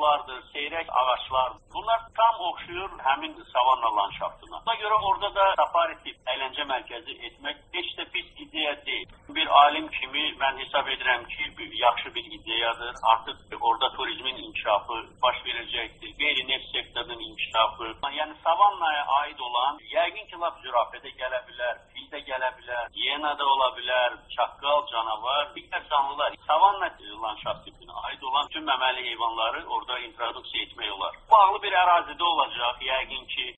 otlardır, seyrək ağaçlardır. Bunlar tam oxşuyur həmin savanna landşaftına. Buna görə orada da safari tip əyləncə mərkəzi etmək heç də pis ideya deyil. Bir alim kimi mən hesab edirəm ki, yaxşı bir ideyadır. Artıq orada turizmin inkişafı baş verəcəkdir. Qeyri-neft sektorunun inkişafı. Yəni savannaya aid olan, yəqin ki, lap zürafədə gələ bilər, fil də gələ bilər, hiyena da ola bilər, çaqqal, canavar, digər canlılar. Savanna landşaft tipinə aid olan tüm məməli heyvanları orada introduksiya etmək olar. Bağlı bir ərazidə olacaq, yəqin ki,